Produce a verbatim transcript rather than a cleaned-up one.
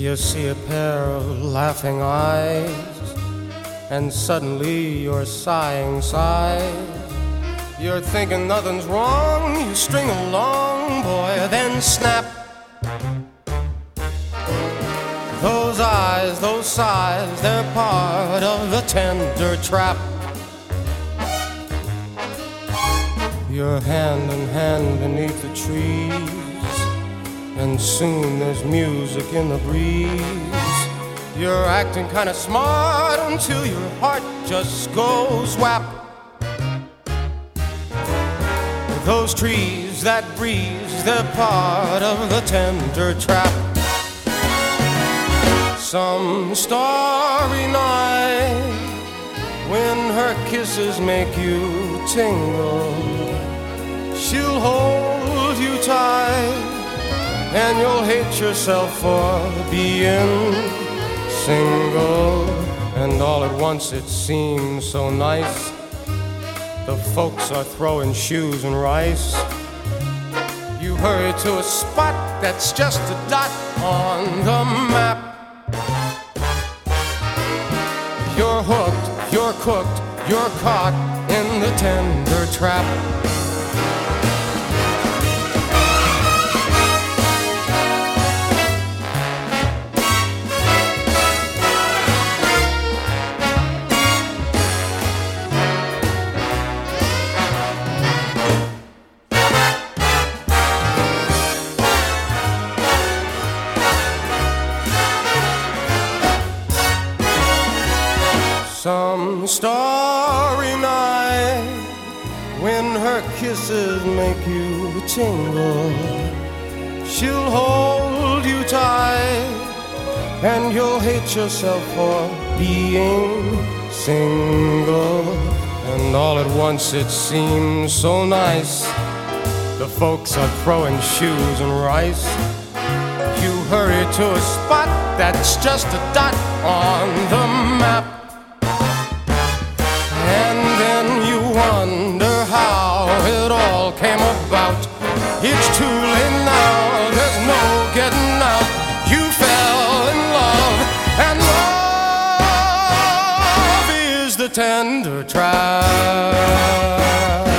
You see a pair of laughing eyes, and suddenly you're sighing sighs. You're thinking nothing's wrong, you string along, boy, then snap. Those eyes, those sighs, they're part of the tender trap. You're hand in hand beneath the trees, and soon there's music in the breeze. You're acting kinda smart until your heart just goes whap. Those trees, that breeze, they're part of the tender trap. Some starry night, when her kisses make you tingle, she'll hold you tight, and you'll hate yourself for being single. And all at once it seems so nice, the folks are throwing shoes and rice. You hurry to a spot that's just a dot on the map. You're hooked, you're cooked, you're caught in the tender trap. Some starry night, when her kisses make you tingle, she'll hold you tight, and you'll hate yourself for being single. And all at once it seems so nice, the folks are throwing shoes and rice. You hurry to a spot that's just a dot on the map. And then you wonder how it all came about. It's too late now, there's no getting out. You fell in love, and love is the tender trap.